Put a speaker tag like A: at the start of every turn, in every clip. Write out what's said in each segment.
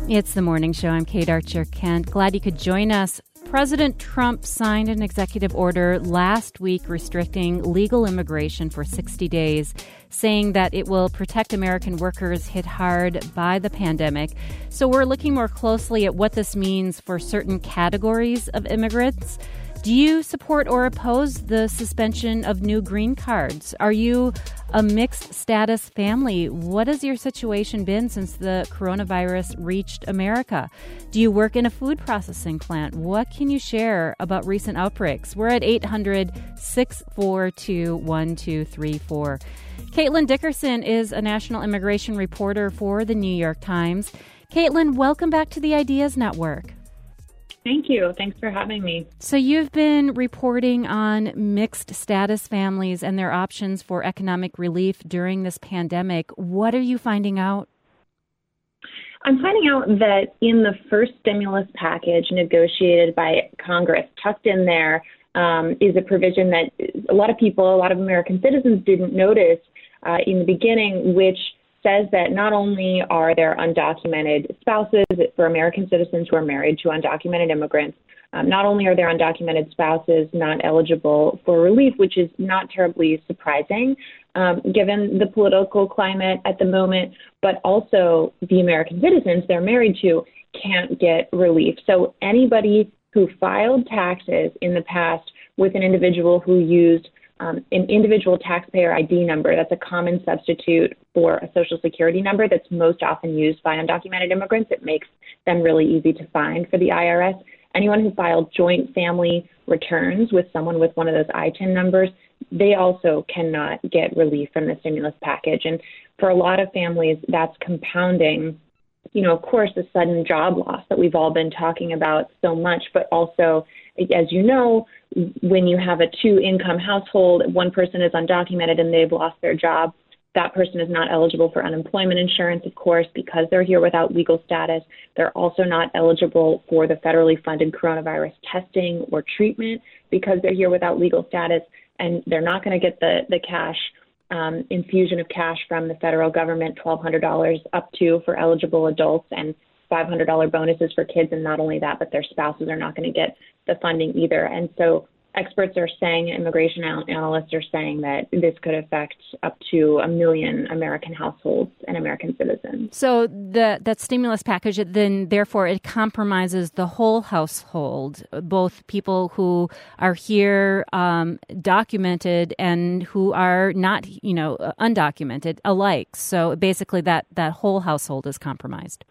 A: It's the morning show. I'm Kate Archer-Kent. Glad you could join us. President Trump signed an executive order last week restricting legal immigration for 60 days, saying that it will protect American workers hit hard by the pandemic. So we're looking more closely at what this means for certain categories of immigrants. Do you support or oppose the suspension of new green cards? Are you a mixed status family? What has your situation been since the coronavirus reached America? Do you work in a food processing plant? What can you share about recent outbreaks? We're at 800-642-1234. Caitlin Dickerson is a national immigration reporter for the New York Times. Caitlin, welcome back to the Ideas Network.
B: Thank you. Thanks for having me.
A: So you've been reporting on mixed status families and their options for economic relief during this pandemic. What are you finding out?
B: I'm finding out that in the first stimulus package negotiated by Congress, tucked in there is a provision that a lot of people, a lot of American citizens didn't notice in the beginning, which says that not only are there undocumented spouses for American citizens who are married to undocumented immigrants, not only are there undocumented spouses not eligible for relief, which is not terribly surprising given the political climate at the moment, but also the American citizens they're married to can't get relief. So anybody who filed taxes in the past with an individual who used an individual taxpayer ID number, that's a common substitute for a Social Security number that's most often used by undocumented immigrants. It makes them really easy to find for the IRS. Anyone who filed joint family returns with someone with one of those ITIN numbers, they also cannot get relief from the stimulus package. And for a lot of families, that's compounding, of course, the sudden job loss that we've all been talking about so much, but also, as you know, when you have a two-income household, one person is undocumented and they've lost their job, that person is not eligible for unemployment insurance, of course, because they're here without legal status. They're also not eligible for the federally funded coronavirus testing or treatment because they're here without legal status, and they're not going to get the cash infusion of cash from the federal government, $1,200 up to for eligible adults and $500 bonuses for kids. And not only that, but their spouses are not going to get the funding either. And so experts are saying, immigration analysts are saying that this could affect up to 1 million American households and American citizens.
A: So that stimulus package, then therefore it compromises the whole household, both people who are here documented and who are not, undocumented alike. So basically that whole household is compromised.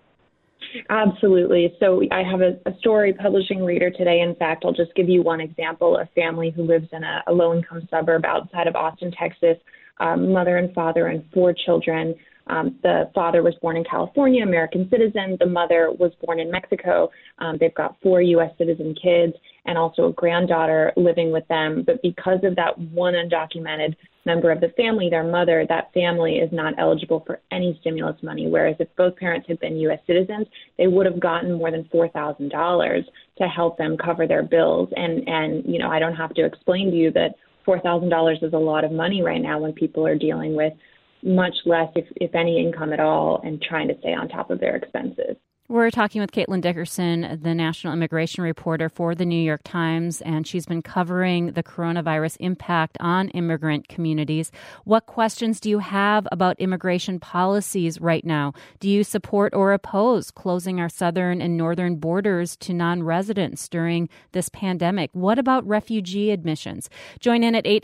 B: Absolutely. So I have a story publishing Reader today. In fact, I'll just give you one example. A family who lives in a low-income suburb outside of Austin, Texas, mother and father and 4 children. The father was born in California, American citizen. The mother was born in Mexico. They've got 4 U.S. citizen kids and also a granddaughter living with them. But because of that one undocumented member of the family, their mother, that family is not eligible for any stimulus money, whereas if both parents had been U.S. citizens, they would have gotten more than $4,000 to help them cover their bills. And I don't have to explain to you that $4,000 is a lot of money right now when people are dealing with much less, if any, income at all and trying to stay on top of their expenses.
A: We're talking with Caitlin Dickerson, the national immigration reporter for the New York Times, and she's been covering the coronavirus impact on immigrant communities. What questions do you have about immigration policies right now? Do you support or oppose closing our southern and northern borders to non-residents during this pandemic? What about refugee admissions? Join in at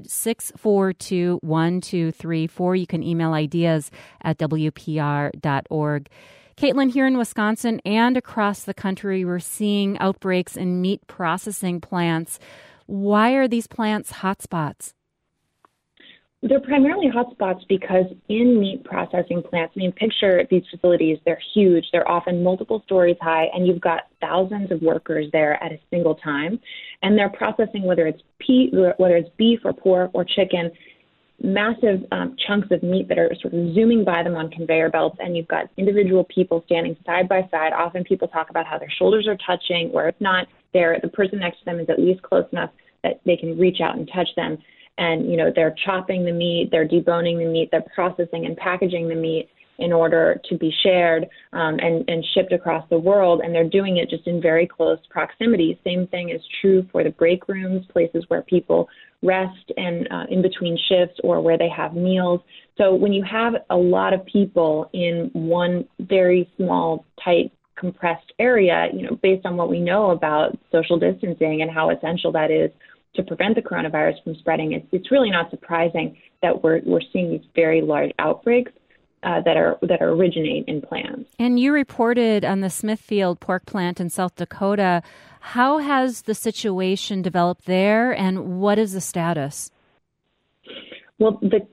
A: 800-642-1234. You can email ideas at WPR.org. Caitlin, here in Wisconsin and across the country, we're seeing outbreaks in meat processing plants. Why are these plants hotspots?
B: They're primarily hotspots because in meat processing plants, picture these facilities, they're huge. They're often multiple stories high, and you've got thousands of workers there at a single time. And they're processing, whether it's beef or pork or chicken, massive chunks of meat that are sort of zooming by them on conveyor belts, and you've got individual people standing side by side. Often people talk about how their shoulders are touching, or if not, the person next to them is at least close enough that they can reach out and touch them. And, they're chopping the meat, they're deboning the meat, they're processing and packaging the meat. in order to be shared and shipped across the world. And they're doing it just in very close proximity. Same thing is true for the break rooms, places where people rest and in between shifts or where they have meals. So when you have a lot of people in one very small, tight, compressed area, based on what we know about social distancing and how essential that is to prevent the coronavirus from spreading, it's really not surprising that we're seeing these very large outbreaks that originate in plants.
A: And you reported on the Smithfield pork plant in South Dakota. How has the situation developed there, and what is the status?
B: Well, the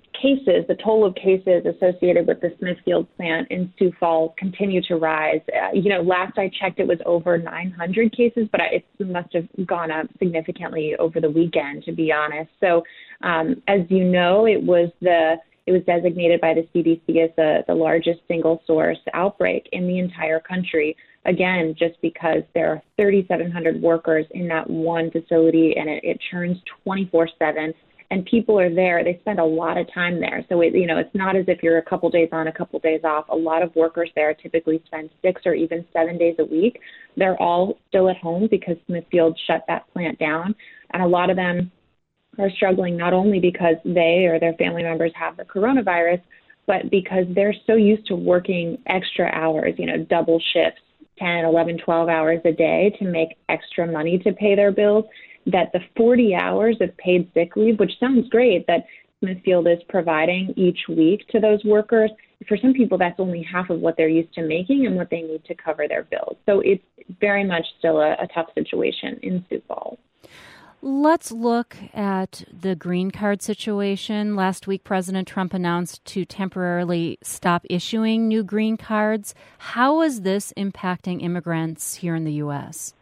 B: total of cases associated with the Smithfield plant in Sioux Falls continue to rise. Last I checked, it was over 900 cases, but it must have gone up significantly over the weekend, to be honest. So, as you know, it was designated by the CDC as the largest single source outbreak in the entire country. Again, just because there are 3,700 workers in that one facility, and it churns 24/7. And people are there. They spend a lot of time there. So, it's not as if you're a couple days on, a couple days off. A lot of workers there typically spend 6 or even 7 days a week. They're all still at home because Smithfield shut that plant down. And a lot of them are struggling not only because they or their family members have the coronavirus, but because they're so used to working extra hours, double shifts, 10, 11, 12 hours a day to make extra money to pay their bills, that the 40 hours of paid sick leave, which sounds great that Smithfield is providing each week to those workers, for some people that's only half of what they're used to making and what they need to cover their bills. So it's very much still a tough situation in Sioux Falls.
A: Let's look at the green card situation. Last week, President Trump announced to temporarily stop issuing new green cards. How is this impacting immigrants here in the U.S.?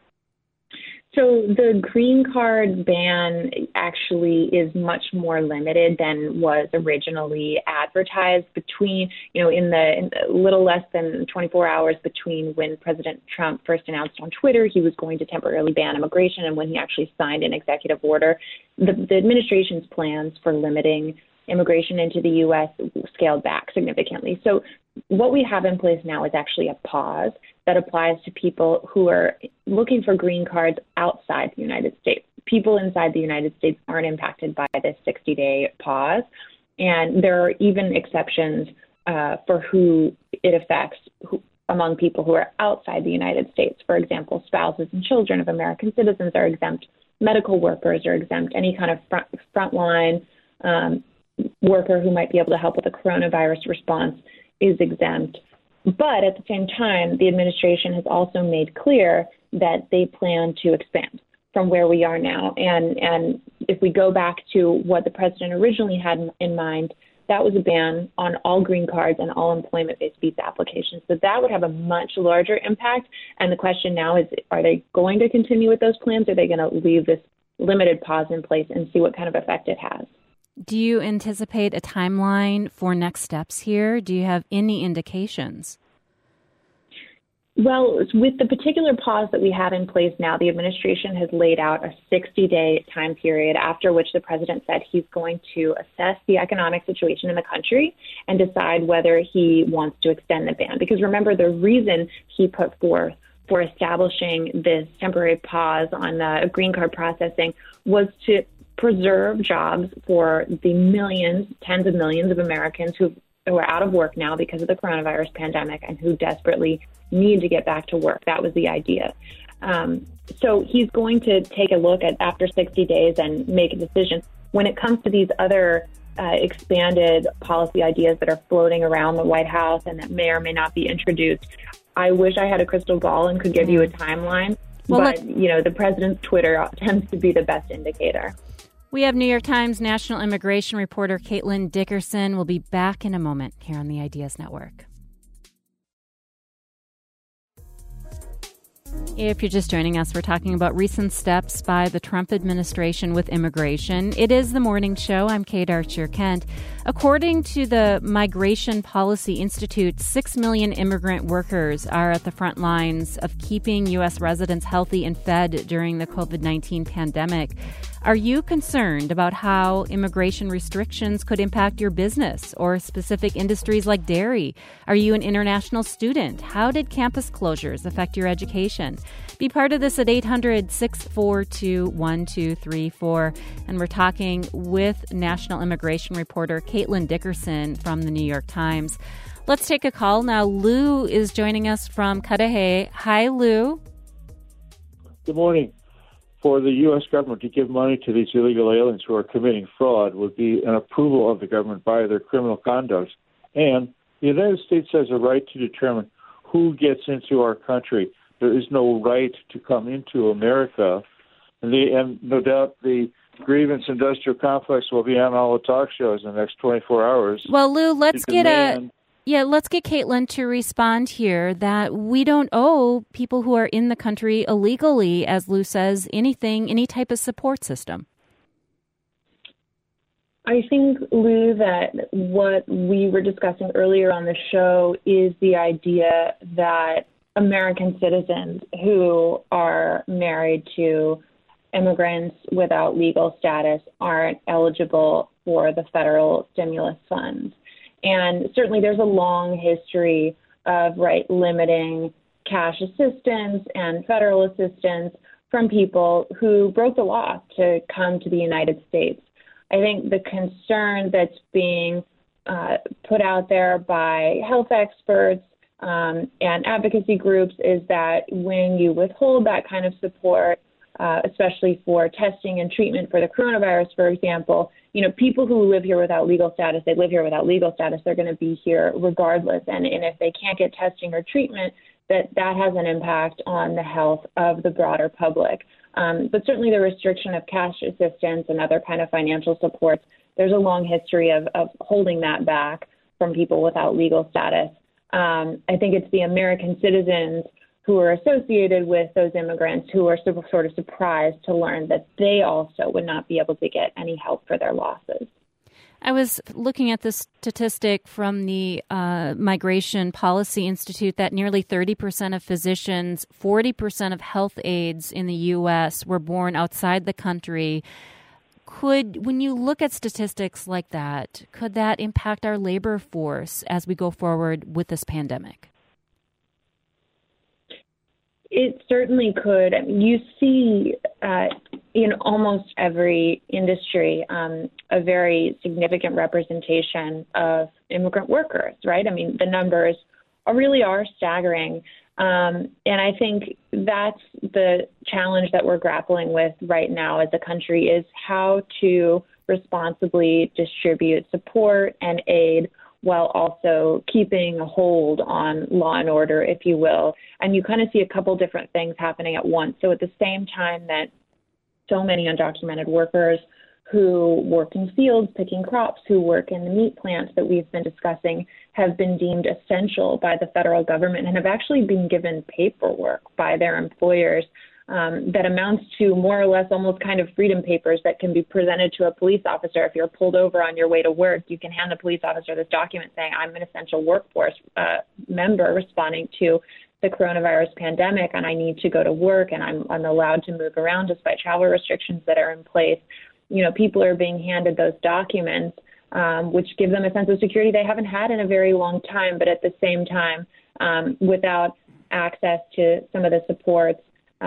B: So the green card ban actually is much more limited than was originally advertised between, in the little less than 24 hours between when President Trump first announced on Twitter he was going to temporarily ban immigration and when he actually signed an executive order. The administration's plans for limiting immigration into the U.S. scaled back significantly. So what we have in place now is actually a pause that applies to people who are looking for green cards outside the United States. People inside the United States aren't impacted by this 60-day pause. And there are even exceptions for who it affects among people who are outside the United States. For example, spouses and children of American citizens are exempt. Medical workers are exempt. Any kind of frontline worker who might be able to help with the coronavirus response is exempt. But at the same time, the administration has also made clear that they plan to expand from where we are now. And if we go back to what the president originally had in mind, that was a ban on all green cards and all employment-based visa applications. So that would have a much larger impact. And the question now is, are they going to continue with those plans? Or are they going to leave this limited pause in place and see what kind of effect it has?
A: Do you anticipate a timeline for next steps here? Do you have any indications?
B: Well, with the particular pause that we have in place now, the administration has laid out a 60-day time period after which the president said he's going to assess the economic situation in the country and decide whether he wants to extend the ban. Because remember, the reason he put forth for establishing this temporary pause on green card processing was to preserve jobs for the millions, tens of millions of Americans who are out of work now because of the coronavirus pandemic and who desperately need to get back to work. That was the idea. So he's going to take a look at after 60 days and make a decision. When it comes to these other expanded policy ideas that are floating around the White House and that may or may not be introduced, I wish I had a crystal ball and could give you a timeline. Well, but, the president's Twitter tends to be the best indicator.
A: We have New York Times national immigration reporter Caitlin Dickerson. We'll be back in a moment here on the Ideas Network. If you're just joining us, we're talking about recent steps by the Trump administration with immigration. It is the morning show. I'm Kate Archer-Kent. According to the Migration Policy Institute, 6 million immigrant workers are at the front lines of keeping U.S. residents healthy and fed during the COVID-19 pandemic. Are you concerned about how immigration restrictions could impact your business or specific industries like dairy? Are you an international student? How did campus closures affect your education? Be part of this at 800-642-1234. And we're talking with national immigration reporter Caitlin Dickerson from the New York Times. Let's take a call now. Lou is joining us from Cudahy. Hi, Lou.
C: Good morning. For the U.S. government to give money to these illegal aliens who are committing fraud would be an approval of the government by their criminal conduct. And the United States has a right to determine who gets into our country. There is no right to come into America. And no doubt the grievance industrial complex will be on all the talk shows in the next 24 hours.
A: Well, Lou, let's get Caitlin to respond here that we don't owe people who are in the country illegally, as Lou says, any type of support system.
B: I think, Lou, that what we were discussing earlier on the show is the idea that American citizens who are married to immigrants without legal status aren't eligible for the federal stimulus funds. And certainly there's a long history of limiting cash assistance and federal assistance from people who broke the law to come to the United States. I think the concern that's being put out there by health experts and advocacy groups is that when you withhold that kind of support, especially for testing and treatment for the coronavirus, for example, people who live here without legal status, they're going to be here regardless. And if they can't get testing or treatment, that has an impact on the health of the broader public. But certainly the restriction of cash assistance and other kind of financial supports, there's a long history of holding that back from people without legal status. I think it's the American citizens who are associated with those immigrants who are sort of surprised to learn that they also would not be able to get any help for their losses.
A: I was looking at this statistic from the Migration Policy Institute that nearly 30% of physicians, 40% of health aides in the U.S. were born outside the country. When you look at statistics like that, could that impact our labor force as we go forward with this pandemic?
B: It certainly could. I mean, you see in almost every industry a very significant representation of immigrant workers, right? I mean, the numbers really are staggering. And I think that's the challenge that we're grappling with right now as a country is how to responsibly distribute support and aid while also keeping a hold on law and order, if you will. And you kind of see a couple different things happening at once. So at the same time that so many undocumented workers who work in fields picking crops, who work in the meat plants that we've been discussing, have been deemed essential by the federal government and have actually been given paperwork by their employers that amounts to more or less almost kind of freedom papers that can be presented to a police officer. If you're pulled over on your way to work, you can hand the police officer this document saying, I'm an essential workforce member responding to the coronavirus pandemic, and I need to go to work, and I'm allowed to move around despite travel restrictions that are in place. People are being handed those documents, which give them a sense of security they haven't had in a very long time, but at the same time, without access to some of the supports,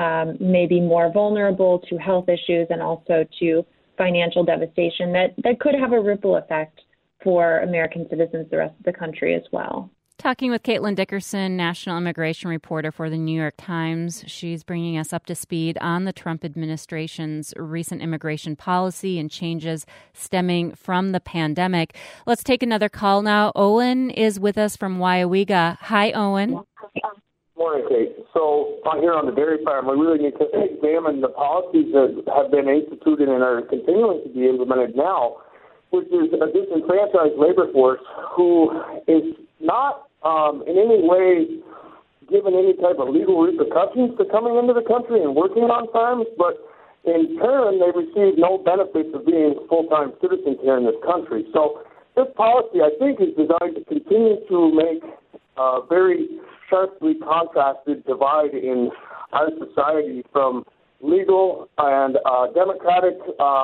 B: may be more vulnerable to health issues and also to financial devastation that could have a ripple effect for American citizens, the rest of the country as well.
A: Talking with Caitlin Dickerson, national immigration reporter for the New York Times. She's bringing us up to speed on the Trump administration's recent immigration policy and changes stemming from the pandemic. Let's take another call now. Owen is with us from Waiawega. Hi, Owen.
D: Morning, Kate. So here on the dairy farm, we really need to examine the policies that have been instituted and are continuing to be implemented now, which is a disenfranchised labor force who is not in any way given any type of legal repercussions to coming into the country and working on farms, but in turn, they receive no benefits of being full-time citizens here in this country. So this policy, I think, is designed to continue to make a very sharply contrasted divide in our society from legal and democratic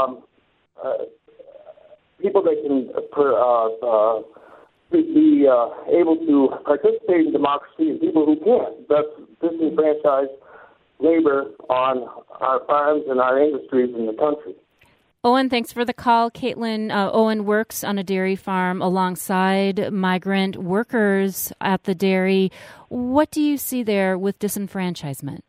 D: people that can be able to participate in democracy and people who can't. That's disenfranchised labor on our farms and our industries in the country.
A: Owen, thanks for the call. Caitlin, Owen works on a dairy farm alongside migrant workers at the dairy. What do you see there with disenfranchisement?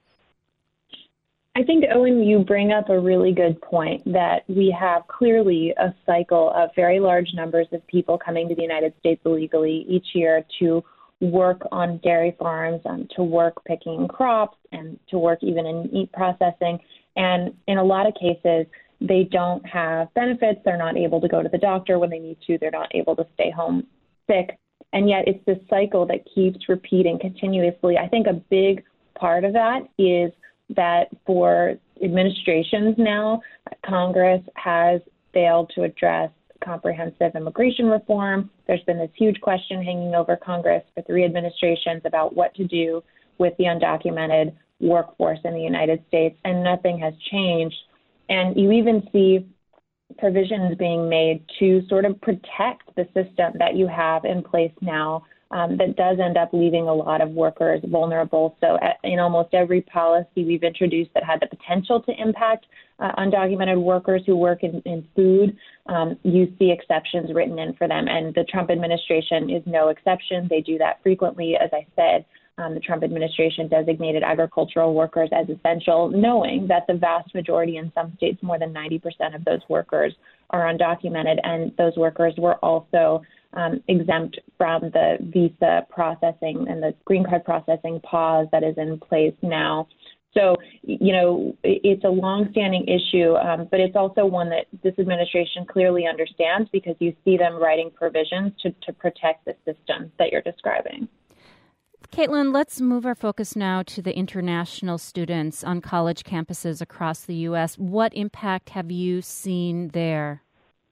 B: I think, Owen, you bring up a really good point that we have clearly a cycle of very large numbers of people coming to the United States illegally each year to work on dairy farms, to work picking crops, and to work even in meat processing. And in a lot of cases, they don't have benefits. They're not able to go to the doctor when they need to. They're not able to stay home sick. And yet it's this cycle that keeps repeating continuously. I think a big part of that is that for administrations now, Congress has failed to address comprehensive immigration reform. There's been this huge question hanging over Congress for 3 administrations about what to do with the undocumented workforce in the United States, and nothing has changed. And you even see provisions being made to sort of protect the system that you have in place now that does end up leaving a lot of workers vulnerable. So in almost every policy we've introduced that had the potential to impact undocumented workers who work in food, you see exceptions written in for them. And the Trump administration is no exception. They do that frequently. As I said, the Trump administration designated agricultural workers as essential, knowing that the vast majority in some states, more than 90% of those workers are undocumented. And those workers were also exempt from the visa processing and the green card processing pause that is in place now. So, you know, it's a longstanding issue, but it's also one that this administration clearly understands because you see them writing provisions to protect the system that you're describing.
A: Caitlin, let's move our focus now to the international students on college campuses across the U.S. What impact have you seen there?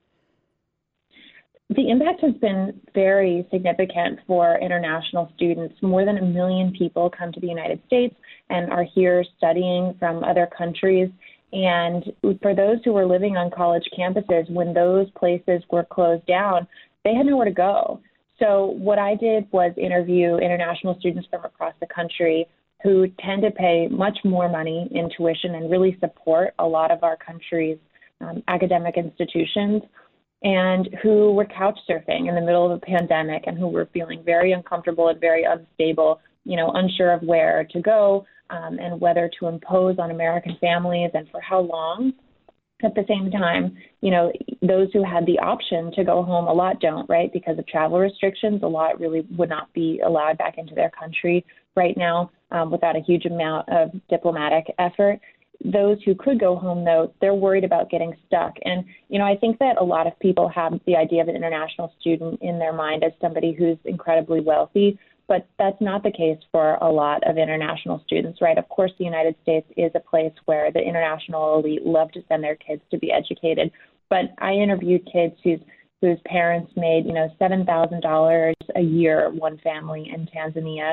B: The impact has been very significant for international students. More than 1 million people come to the United States and are here studying from other countries. And for those who were living on college campuses, when those places were closed down, they had nowhere to go. So what I did was interview international students from across the country who tend to pay much more money in tuition and really support a lot of our country's academic institutions, and who were couch surfing in the middle of a pandemic and who were feeling very uncomfortable and very unstable, you know, unsure of where to go and whether to impose on American families and for how long. At the same time, you know, those who had the option to go home, a lot don't, right? Because of travel restrictions, a lot really would not be allowed back into their country right now without a huge amount of diplomatic effort. Those who could go home, though, they're worried about getting stuck. And, you know, I think that a lot of people have the idea of an international student in their mind as somebody who's incredibly wealthy, but that's not the case for a lot of international students, right? Of course, the United States is a place where the international elite love to send their kids to be educated. But I interviewed kids whose parents made, you know, $7,000 a year, one family in Tanzania,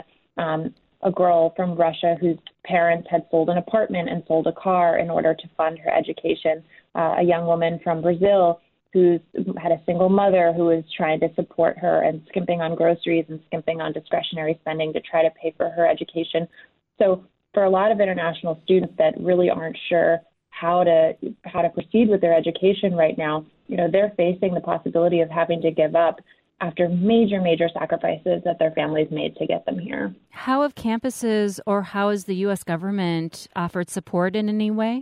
B: a girl from Russia whose parents had sold an apartment and sold a car in order to fund her education, a young woman from Brazil who had a single mother who was trying to support her and skimping on groceries and skimping on discretionary spending to try to pay for her education. So for a lot of international students that really aren't sure how to proceed with their education right now, you know, they're facing the possibility of having to give up after major sacrifices that their families made to get them here.
A: How have campuses or how has the U.S. government offered support in any way?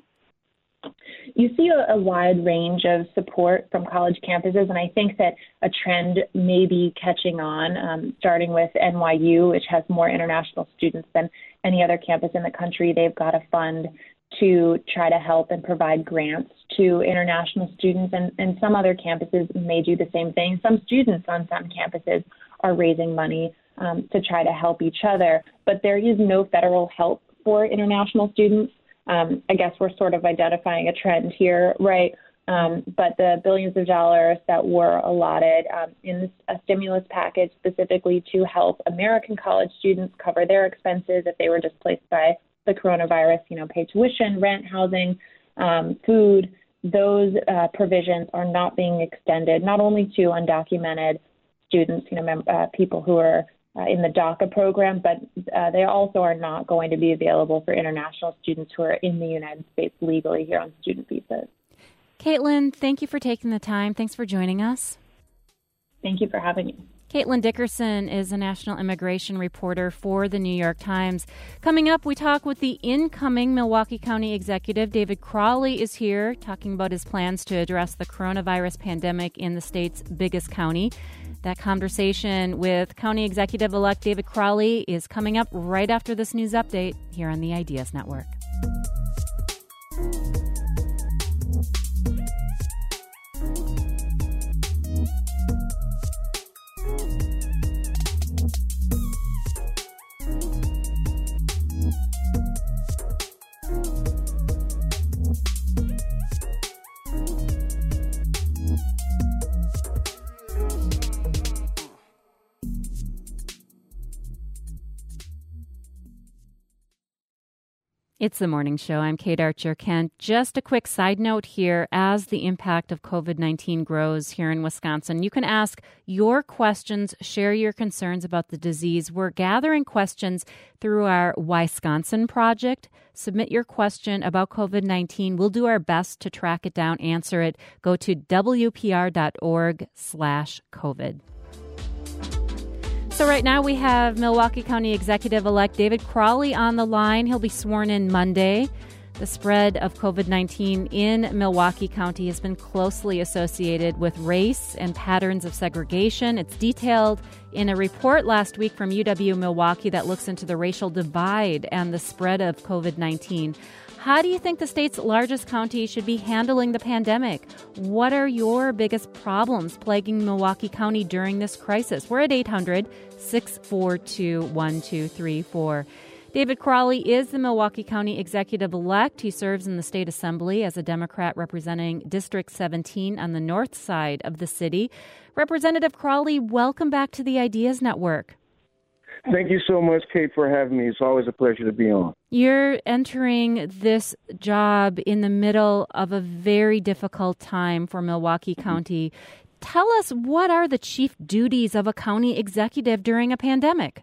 B: You see a wide range of support from college campuses, and I think that a trend may be catching on, starting with NYU, which has more international students than any other campus in the country. They've got a fund to try to help and provide grants to international students, and some other campuses may do the same thing. Some students on some campuses are raising money to try to help each other, but there is no federal help for international students. I guess we're sort of identifying a trend here, right? But the billions of dollars that were allotted in a stimulus package specifically to help American college students cover their expenses if they were displaced by the coronavirus, pay tuition, rent, housing, food, those provisions are not being extended, not only to undocumented students, people who are in the DACA program, but they also are not going to be available for international students who are in the United States legally here on student visas.
A: Caitlin, thank you for taking the time. Thanks for joining us.
B: Thank you for having me.
A: Caitlin Dickerson is a national immigration reporter for the New York Times. Coming up, we talk with the incoming Milwaukee County executive. David Crowley is here talking about his plans to address the coronavirus pandemic in the state's biggest county. That conversation with County Executive-elect David Crowley is coming up right after this news update here on the Ideas Network. It's the morning show. I'm Kate Archer-Kent. Just a quick side note here. As the impact of COVID-19 grows here in Wisconsin, you can ask your questions, share your concerns about the disease. We're gathering questions through our Wisconsin project. Submit your question about COVID-19. We'll do our best to track it down, answer it. Go to wpr.org/COVID. So right now we have Milwaukee County Executive-elect David Crowley on the line. He'll be sworn in Monday. The spread of COVID-19 in Milwaukee County has been closely associated with race and patterns of segregation. It's detailed in a report last week from UW-Milwaukee that looks into the racial divide and the spread of COVID-19. How do you think the state's largest county should be handling the pandemic? What are your biggest problems plaguing Milwaukee County during this crisis? We're at 800-642-1234. David Crowley is the Milwaukee County Executive-elect. He serves in the State Assembly as a Democrat representing District 17 on the north side of the city. Representative Crowley, welcome back to the Ideas Network.
E: Thank you so much, Kate, for having me. It's always a pleasure to be on.
A: You're entering this job in the middle of a very difficult time for Milwaukee County. Tell us, what are the chief duties of a county executive during a pandemic?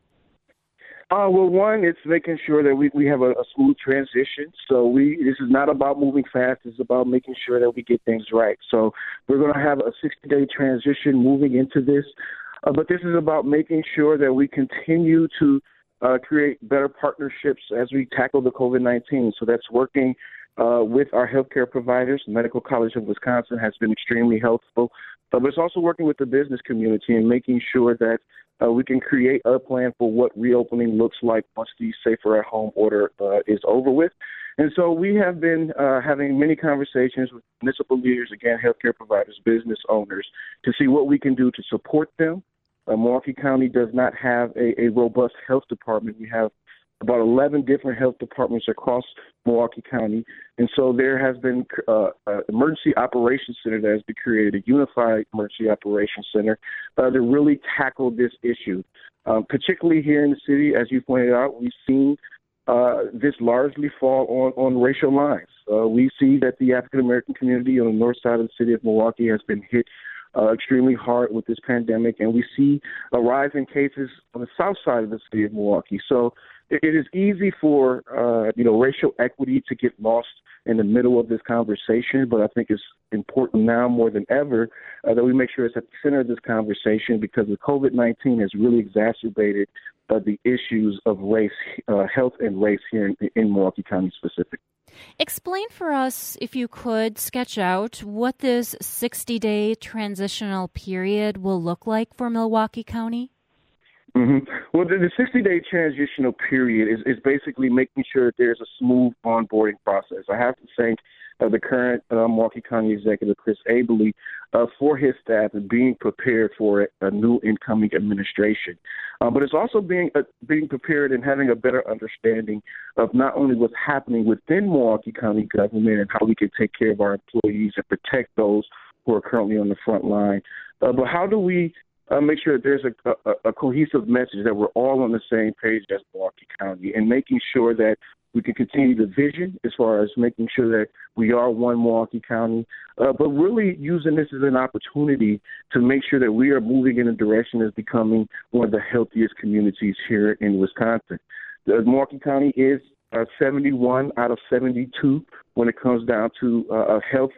E: Well, one, it's making sure that we have a smooth transition. So this is not about moving fast. It's about making sure that we get things right. So we're going to have a 60-day transition moving into this. But this is about making sure that we continue to create better partnerships as we tackle the COVID-19. So that's working with our healthcare providers. The Medical College of Wisconsin has been extremely helpful. But it's also working with the business community and making sure that we can create a plan for what reopening looks like once the Safer at Home order is over with. And so we have been having many conversations with municipal leaders, again, healthcare providers, business owners, to see what we can do to support them. Milwaukee County does not have a robust health department. We have about 11 different health departments across Milwaukee County. And so there has been an emergency operations center that has been created, a unified emergency operations center, to really tackle this issue. Particularly here in the city, as you pointed out, we've seen this largely fall on racial lines. We see that the African-American community on the north side of the city of Milwaukee has been hit extremely hard with this pandemic, and we see a rise in cases on the south side of the city of Milwaukee. So it is easy for racial equity to get lost in the middle of this conversation, but I think it's important now more than ever that we make sure it's at the center of this conversation, because the COVID-19 has really exacerbated the issues of race, health and race here in Milwaukee County specifically.
A: Explain for us, if you could, sketch out what this 60-day transitional period will look like for Milwaukee County.
E: Well, the 60-day transitional period is basically making sure that there's a smooth onboarding process. I have to thank the current Milwaukee County Executive, Chris Abele, for his staff and being prepared for a new incoming administration. But it's also being prepared and having a better understanding of not only what's happening within Milwaukee County government and how we can take care of our employees and protect those who are currently on the front line, but how do we make sure that there's a cohesive message that we're all on the same page as Milwaukee County, and making sure that we can continue the vision as far as making sure that we are one Milwaukee County, but really using this as an opportunity to make sure that we are moving in a direction that's becoming one of the healthiest communities here in Wisconsin. Milwaukee County is 71 out of 72 when it comes down to health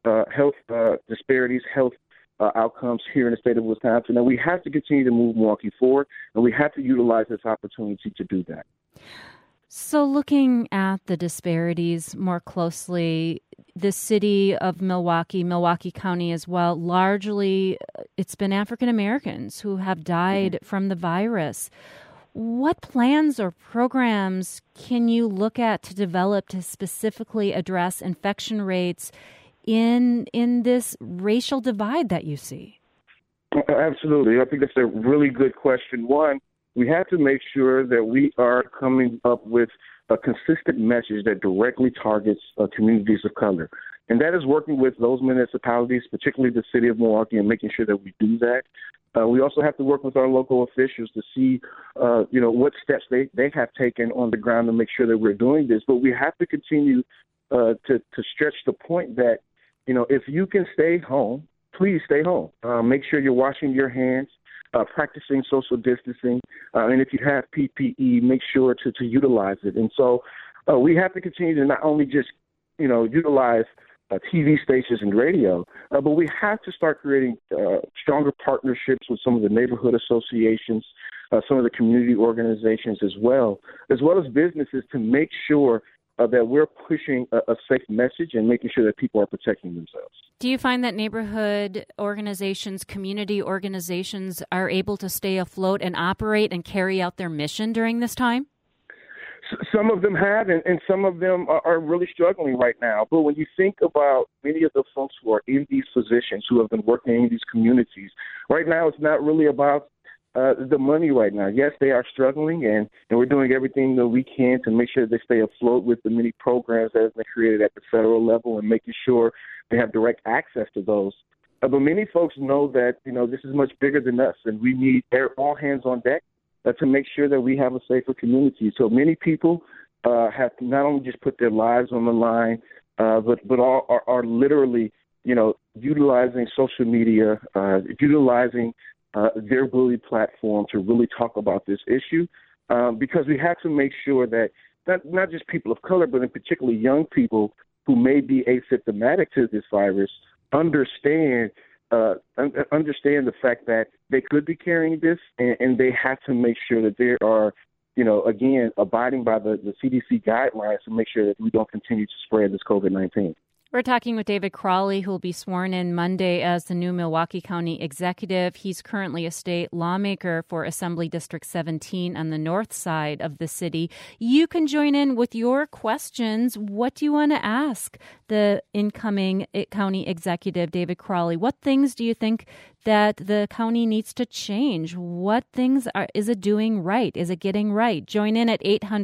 E: disparities, health outcomes here in the state of Wisconsin. And we have to continue to move Milwaukee forward, and we have to utilize this opportunity to do that.
A: So looking at the disparities more closely, the city of Milwaukee County as well, largely it's been African Americans who have died from the virus. What plans or programs can you look at to develop to specifically address infection rates in this racial divide that you see?
E: Absolutely. I think that's a really good question. One, we have to make sure that we are coming up with a consistent message that directly targets communities of color. And that is working with those municipalities, particularly the city of Milwaukee, and making sure that we do that. We also have to work with our local officials to see, what steps they have taken on the ground to make sure that we're doing this. But we have to continue to stretch the point that, if you can stay home, please stay home. Make sure you're washing your hands, practicing social distancing, and if you have PPE, make sure to utilize it. And so we have to continue to not only just, utilize TV stations and radio, but we have to start creating stronger partnerships with some of the neighborhood associations, some of the community organizations as well as businesses to make sure that we're pushing a safe message and making sure that people are protecting themselves.
A: Do you find that neighborhood organizations, community organizations are able to stay afloat and operate and carry out their mission during this time?
E: Some of them have, and some of them are really struggling right now. But when you think about many of the folks who are in these positions, who have been working in these communities, right now it's not really about the money right now. Yes, they are struggling, and we're doing everything that we can to make sure they stay afloat with the many programs that have been created at the federal level and making sure they have direct access to those. But many folks know that, this is much bigger than us, and we need all hands on deck to make sure that we have a safer community. So many people have not only just put their lives on the line, but are literally, utilizing social media, utilizing their bully platform to really talk about this issue, because we have to make sure that not just people of color, but in particularly young people who may be asymptomatic to this virus understand the fact that they could be carrying this, and they have to make sure that they are, again, abiding by the CDC guidelines to make sure that we don't continue to spread this COVID-19.
A: We're talking with David Crowley, who will be sworn in Monday as the new Milwaukee County executive. He's currently a state lawmaker for Assembly District 17 on the north side of the city. You can join in with your questions. What do you want to ask the incoming county executive, David Crowley? What things do you think that the county needs to change? What things is it doing right? Is it getting right? Join in at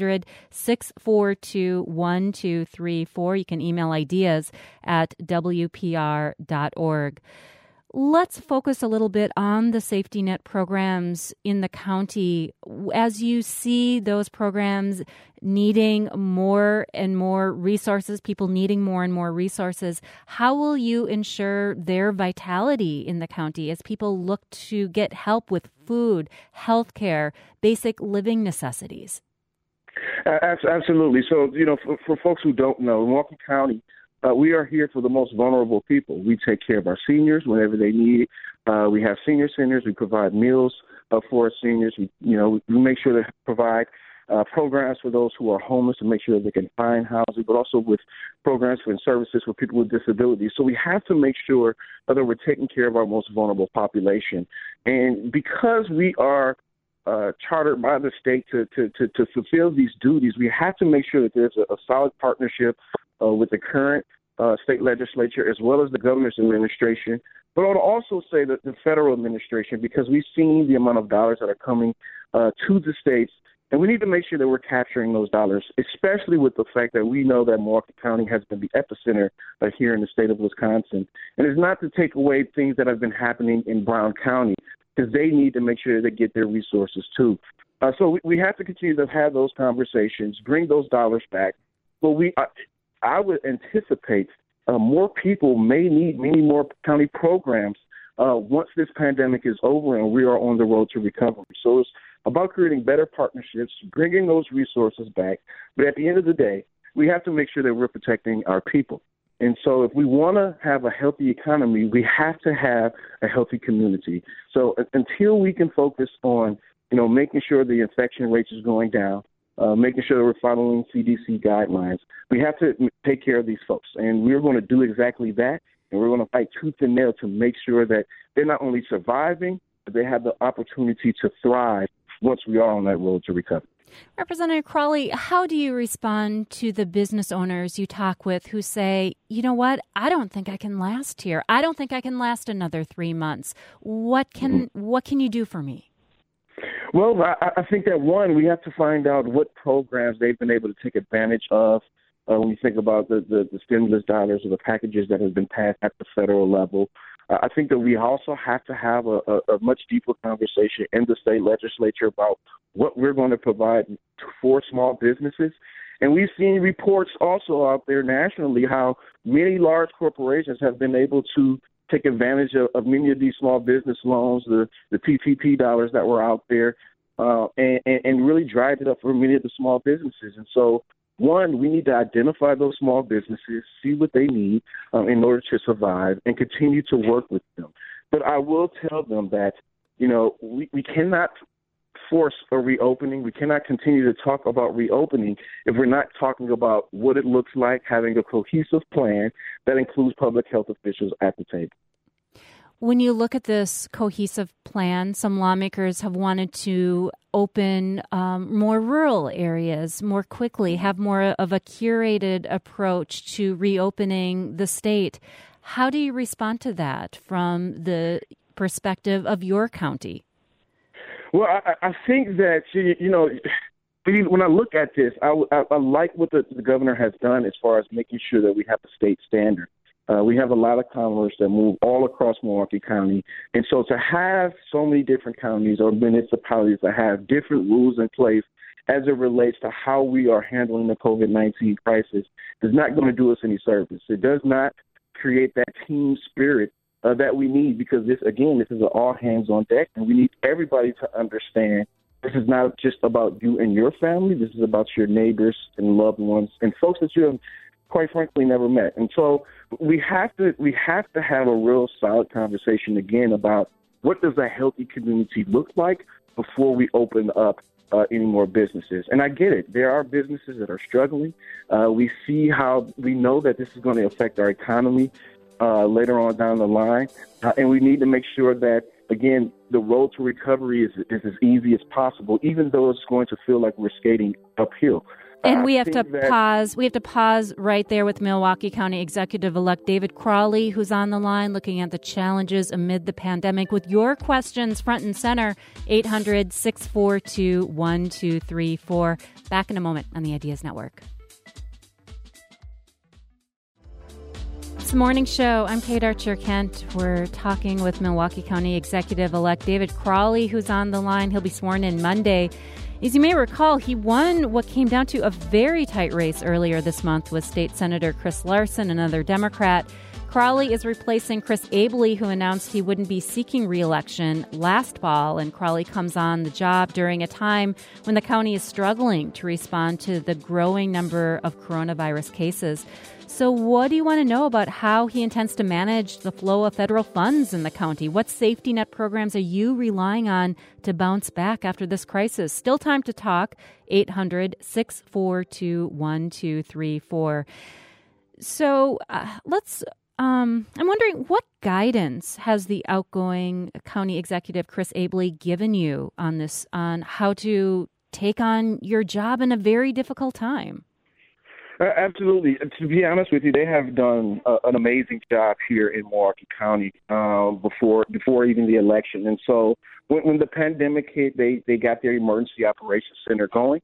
A: 800-642-1234. You can email ideas at WPR.org. Let's focus a little bit on the safety net programs in the county. As you see those programs needing more and more resources, people needing more and more resources, how will you ensure their vitality in the county as people look to get help with food, health care, basic living necessities?
E: Absolutely. So, for folks who don't know, Milwaukee County, we are here for the most vulnerable people. We take care of our seniors whenever they need it. We have senior centers. We provide meals for our seniors. We make sure to provide programs for those who are homeless to make sure that they can find housing, but also with programs and services for people with disabilities. So we have to make sure that we're taking care of our most vulnerable population. And because we are chartered by the state to fulfill these duties, we have to make sure that there's a solid partnership with the current state legislature as well as the governor's administration. But I would also say that the federal administration, because we've seen the amount of dollars that are coming to the states, and we need to make sure that we're capturing those dollars, especially with the fact that we know that Milwaukee County has been the epicenter here in the state of Wisconsin. And it's not to take away things that have been happening in Brown County, because they need to make sure they get their resources too. So we have to continue to have those conversations, bring those dollars back. But I would anticipate more people may need many more county programs once this pandemic is over and we are on the road to recovery. So it's about creating better partnerships, bringing those resources back. But at the end of the day, we have to make sure that we're protecting our people. And so if we want to have a healthy economy, we have to have a healthy community. So until we can focus on, making sure the infection rates is going down, making sure that we're following CDC guidelines, we have to take care of these folks. And we're going to do exactly that. And we're going to fight tooth and nail to make sure that they're not only surviving, but they have the opportunity to thrive once we are on that road to recovery.
A: Representative Crawley, how do you respond to the business owners you talk with who say, you know what, I don't think I can last here. I don't think I can last another 3 months. What can you do for me?
E: Well, I think that, one, we have to find out what programs they've been able to take advantage of when you think about the stimulus dollars or the packages that have been passed at the federal level. I think that we also have to have a much deeper conversation in the state legislature about what we're going to provide for small businesses. And we've seen reports also out there nationally how many large corporations have been able to take advantage of many of these small business loans, the PPP dollars that were out there, and really drive it up for many of the small businesses. And so, one, we need to identify those small businesses, see what they need in order to survive, and continue to work with them. But I will tell them that, we cannot force a reopening. We cannot continue to talk about reopening if we're not talking about what it looks like having a cohesive plan that includes public health officials at the table.
A: When you look at this cohesive plan, some lawmakers have wanted to open more rural areas more quickly, have more of a curated approach to reopening the state. How do you respond to that from the perspective of your county?
E: Well, I think that, when I look at this, I like what the governor has done as far as making sure that we have a state standard. We have a lot of commerce that move all across Milwaukee County. And so to have so many different counties or municipalities that have different rules in place as it relates to how we are handling the COVID-19 crisis is not going to do us any service. It does not create that team spirit that we need, because this is an all hands on deck, and we need everybody to understand this is not just about you and your family. This is about your neighbors and loved ones and folks that you have, quite frankly, never met. And so we have to have a real solid conversation again about what does a healthy community look like before we open up any more businesses. And I get it. There are businesses that are struggling. We see how we know that this is going to affect our economy later on down the line. And we need to make sure that, again, the road to recovery is as easy as possible, even though it's going to feel like we're skating uphill.
A: And we have to pause. We have to pause right there with Milwaukee County Executive-elect David Crawley, who's on the line looking at the challenges amid the pandemic with your questions front and center, 800-642-1234. Back in a moment on the Ideas Network. It's the morning show. I'm Kate Archer-Kent. We're talking with Milwaukee County Executive-elect David Crawley, who's on the line. He'll be sworn in Monday. As you may recall, he won what came down to a very tight race earlier this month with State Senator Chris Larson, another Democrat. Crawley is replacing Chris Abele, who announced he wouldn't be seeking re-election last fall. And Crawley comes on the job during a time when the county is struggling to respond to the growing number of coronavirus cases. So what do you want to know about how he intends to manage the flow of federal funds in the county? What safety net programs are you relying on to bounce back after this crisis? Still time to talk, 800-642-1234. So let's I'm wondering, what guidance has the outgoing county executive, Chris Abele, given you on this, on how to take on your job in a very difficult time?
E: Absolutely. To be honest with you, they have done an amazing job here in Milwaukee County before even the election. And so when the pandemic hit, they got their emergency operations center going.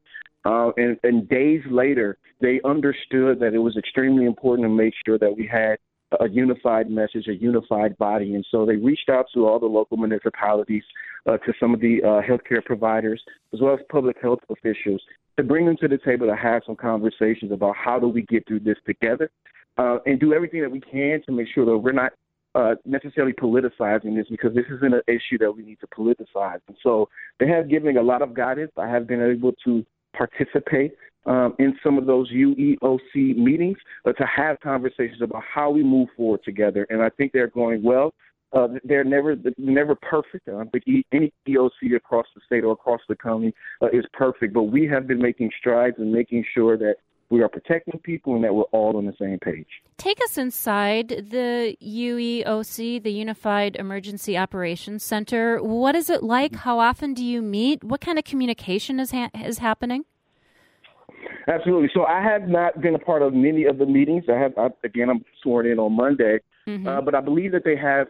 E: And days later, they understood that it was extremely important to make sure that we had a unified message, a unified body. And so they reached out to all the local municipalities, to some of the healthcare providers, as well as public health officials, to bring them to the table to have some conversations about how do we get through this together, and do everything that we can to make sure that we're not necessarily politicizing this, because this isn't an issue that we need to politicize. And so they have given a lot of guidance. I have been able to participate in some of those UEOC meetings to have conversations about how we move forward together. And I think they're going well. They're never perfect. I don't think any EOC across the state or across the county is perfect, but we have been making strides and making sure that we are protecting people and that we're all on the same page.
A: Take us inside the UEOC, the Unified Emergency Operations Center. What is it like? How often do you meet? What kind of communication is happening?
E: Absolutely. So I have not been a part of many of the meetings. I'm sworn in on Monday, but I believe that they have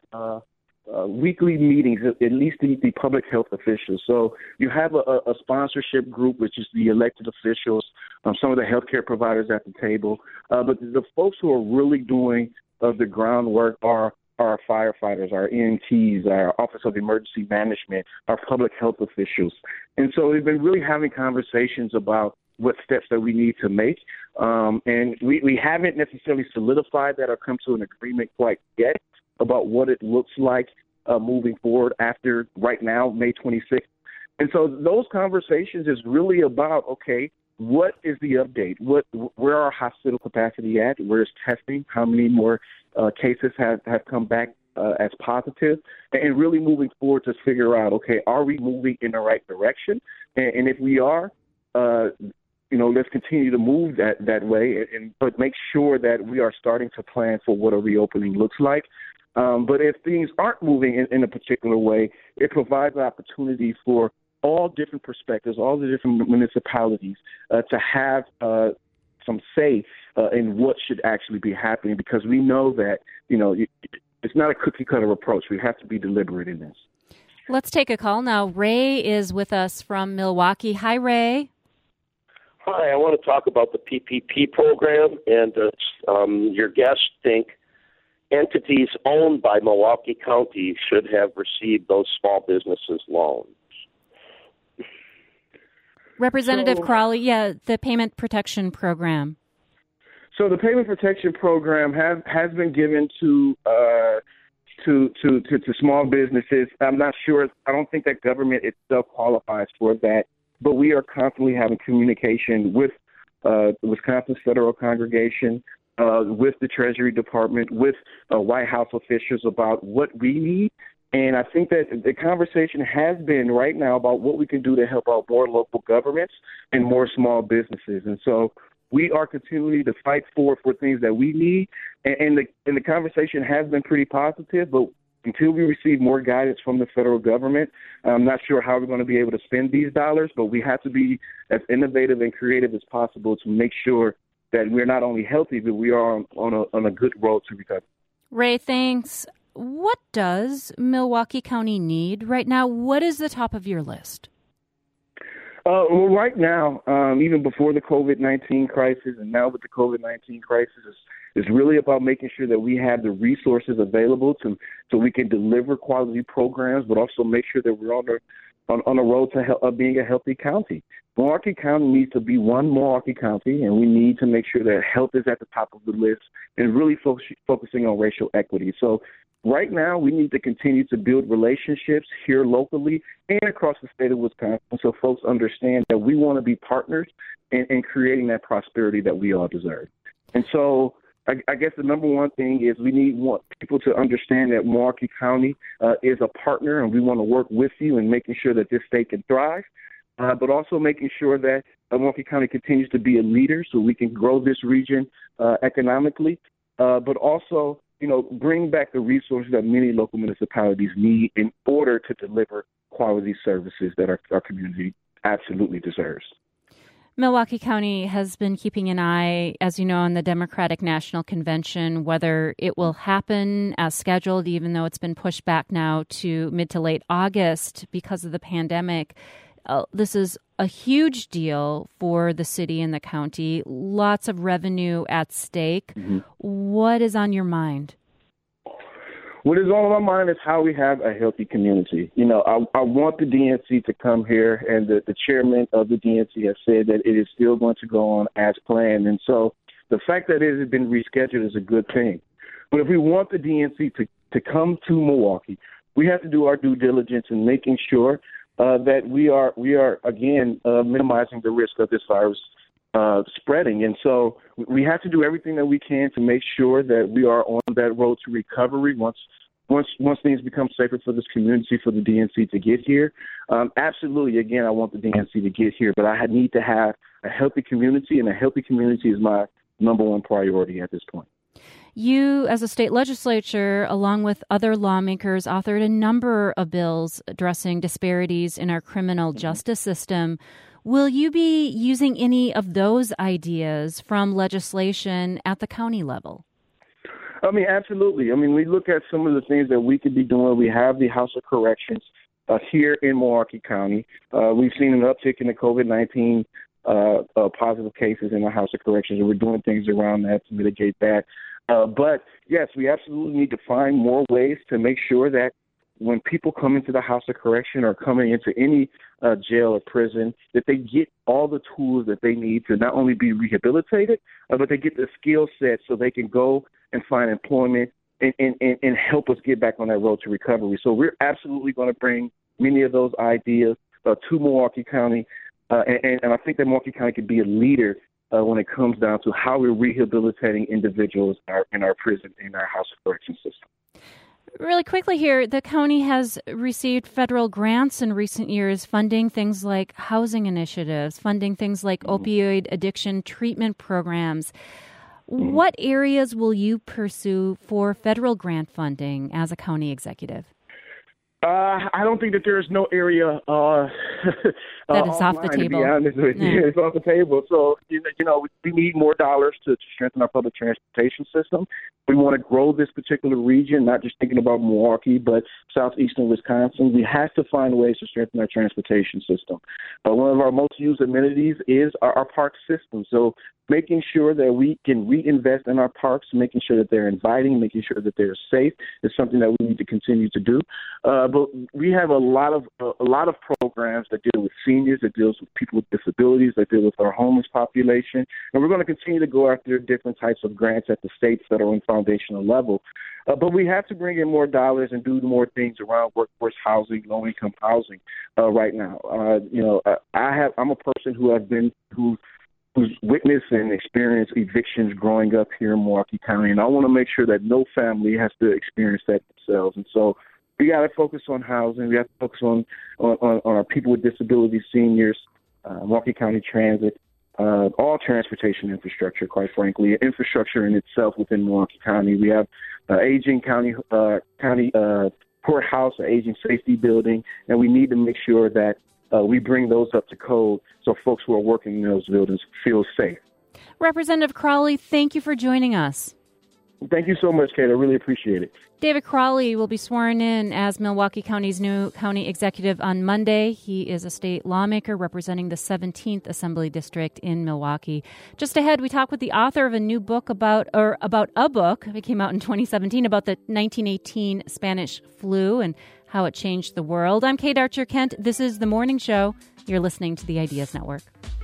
E: weekly meetings, at least the public health officials. So you have a sponsorship group, which is the elected officials, some of the healthcare providers at the table. But the folks who are really doing the groundwork are our firefighters, our EMTs, our Office of Emergency Management, our public health officials. And so we've been really having conversations about what steps that we need to make. And we haven't necessarily solidified that or come to an agreement quite yet about what it looks like moving forward after right now, May 26th. And so those conversations is really about, okay, what is the update? Where are hospital capacity at? Where's testing? How many more cases have come back as positive? And really moving forward to figure out, okay, are we moving in the right direction? And if we are, let's continue to move that way, but make sure that we are starting to plan for what a reopening looks like. But if things aren't moving in a particular way, it provides an opportunity for all different perspectives, all the different municipalities to have some say in what should actually be happening, because we know that, it's not a cookie-cutter approach. We have to be deliberate in this.
A: Let's take a call now. Ray is with us from Milwaukee. Hi, Ray.
F: Hi, I want to talk about the PPP program, and your guests think entities owned by Milwaukee County should have received those small businesses loans.
A: Representative Crawley, the Payment Protection Program.
E: So the Payment Protection Program has been given to small businesses. I'm not sure. I don't think that government itself qualifies for that. But we are constantly having communication with the Wisconsin Federal Congregation, with the Treasury Department, with White House officials about what we need. And I think that the conversation has been right now about what we can do to help out more local governments and more small businesses. And so we are continuing to fight for things that we need. And the conversation has been pretty positive, but until we receive more guidance from the federal government, I'm not sure how we're going to be able to spend these dollars, but we have to be as innovative and creative as possible to make sure that we're not only healthy, but we are on a good road to recovery.
A: Ray, thanks. What does Milwaukee County need right now? What is the top of your list?
E: Well, right now, even before the COVID-19 crisis and now with the COVID-19 crisis, is really about making sure that we have the resources available so we can deliver quality programs, but also make sure that we're on a road to being a healthy county. Milwaukee County needs to be one Milwaukee County, and we need to make sure that health is at the top of the list and really focusing on racial equity. So right now, we need to continue to build relationships here locally and across the state of Wisconsin so folks understand that we want to be partners in creating that prosperity that we all deserve. And so I guess the number one thing is we want people to understand that Milwaukee County is a partner, and we want to work with you in making sure that this state can thrive, but also making sure that Milwaukee County continues to be a leader so we can grow this region economically, but also bring back the resources that many local municipalities need in order to deliver quality services that our community absolutely deserves.
A: Milwaukee County has been keeping an eye, as you know, on the Democratic National Convention, whether it will happen as scheduled, even though it's been pushed back now to mid to late August because of the pandemic. This is a huge deal for the city and the county. Lots of revenue at stake. Mm-hmm. What is on your mind?
E: What is on my mind is how we have a healthy community. I want the DNC to come here, and the chairman of the DNC has said that it is still going to go on as planned. And so the fact that it has been rescheduled is a good thing. But if we want the DNC to come to Milwaukee, we have to do our due diligence in making sure that we are again minimizing the risk of this virus spreading. And so we have to do everything that we can to make sure that we are on that road to recovery once things become safer for this community, for the DNC to get here. Absolutely, again, I want the DNC to get here, but I need to have a healthy community, and a healthy community is my number one priority at this point.
A: You, as a state legislature, along with other lawmakers, authored a number of bills addressing disparities in our criminal justice system. Will you be using any of those ideas from legislation at the county level?
E: Absolutely. We look at some of the things that we could be doing. We have the House of Corrections here in Milwaukee County. We've seen an uptick in the COVID-19 positive cases in the House of Corrections, and we're doing things around that to mitigate that. But, yes, we absolutely need to find more ways to make sure that when people come into the House of Correction or coming into any jail or prison, that they get all the tools that they need to not only be rehabilitated, but they get the skill set so they can go and find employment and help us get back on that road to recovery. So we're absolutely going to bring many of those ideas to Milwaukee County, and I think that Milwaukee County could be a leader when it comes down to how we're rehabilitating individuals in our prison, in our House of Correction system.
A: Really quickly here, the county has received federal grants in recent years funding things like housing initiatives, funding things like opioid addiction treatment programs. What areas will you pursue for federal grant funding as a county executive?
E: I don't think that there is no area
A: that is off the table.
E: To be honest with you, it's off the table. So we need more dollars to strengthen our public transportation system. We want to grow this particular region, not just thinking about Milwaukee, but southeastern Wisconsin. We have to find ways to strengthen our transportation system. One of our most used amenities is our park system. So making sure that we can reinvest in our parks, making sure that they're inviting, making sure that they're safe is something that we need to continue to do. But we have a lot of programs that deal with seniors, that deals with people with disabilities, that deal with our homeless population, and we're going to continue to go after different types of grants at the state, federal, and foundational level. But we have to bring in more dollars and do more things around workforce housing, low-income housing right now. I'm a person who's witnessed and experienced evictions growing up here in Milwaukee County, and I want to make sure that no family has to experience that themselves. And so we got to focus on housing. We have to focus on our people with disabilities, seniors, Milwaukee County Transit, all transportation infrastructure, quite frankly, infrastructure in itself within Milwaukee County. We have aging county courthouse, an aging safety building, and we need to make sure that we bring those up to code so folks who are working in those buildings feel safe.
A: Representative Crowley, thank you for joining us.
E: Thank you so much, Kate. I really appreciate it.
A: David Crowley will be sworn in as Milwaukee County's new county executive on Monday. He is a state lawmaker representing the 17th Assembly District in Milwaukee. Just ahead, we talk with the author of a new book about a book that came out in 2017 about the 1918 Spanish flu and how it changed the world. I'm Kate Archer-Kent. This is The Morning Show. You're listening to the Ideas Network.